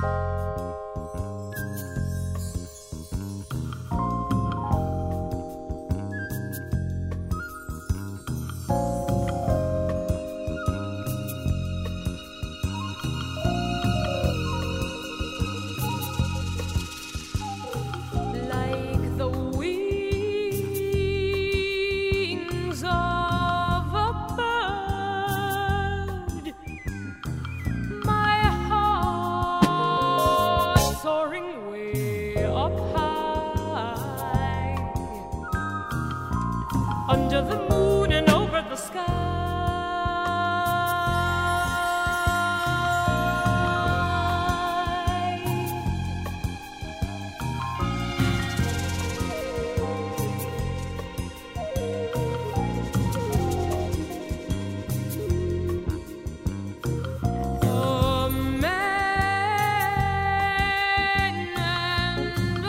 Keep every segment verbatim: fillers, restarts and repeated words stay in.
Under the moon and over the sky. A man and a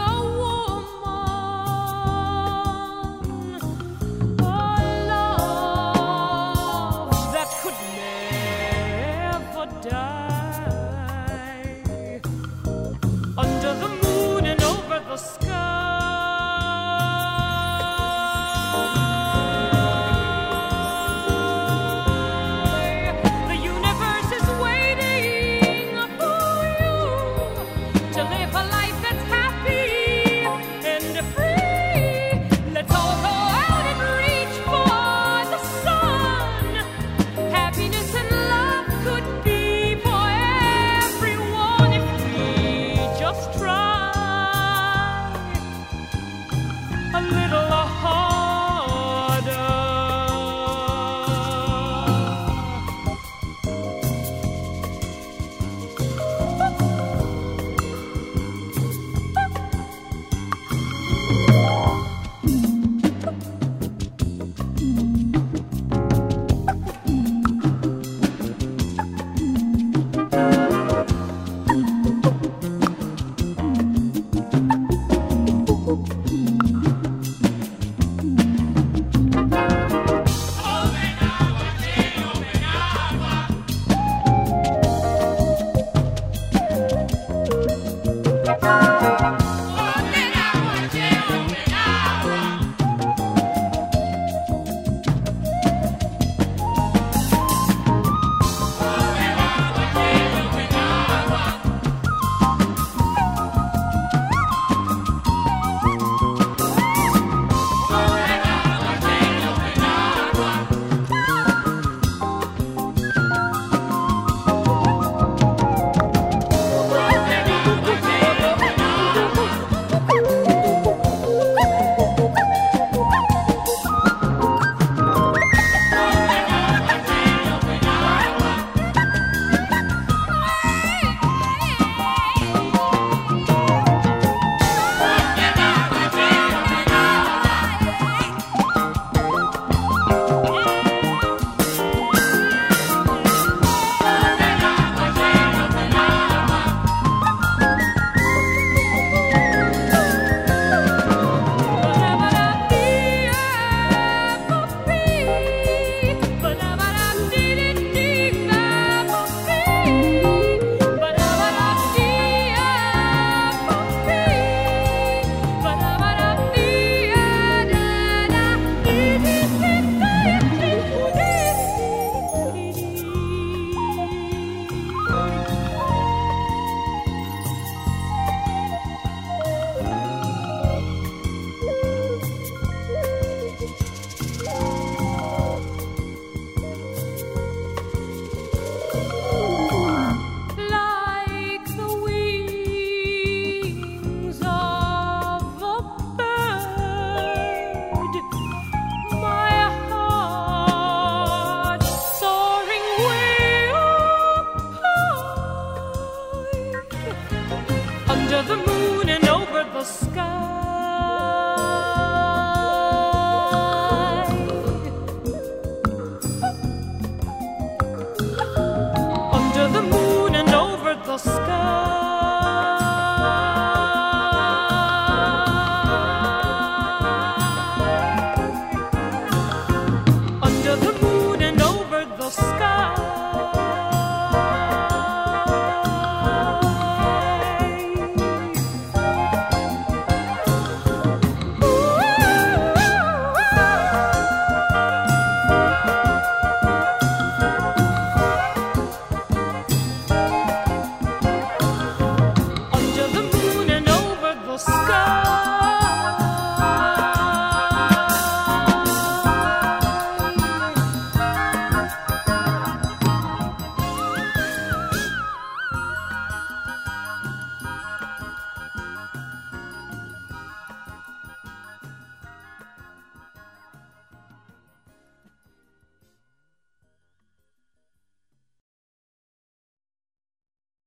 die under the moon and over the sky. The universe is waiting for you to live a life that's happy and free. Let's all go out and reach for the sun. Happiness and love could be for everyone if we just try a little harder. Under the moon and over the sky. Under the moon and over the sky.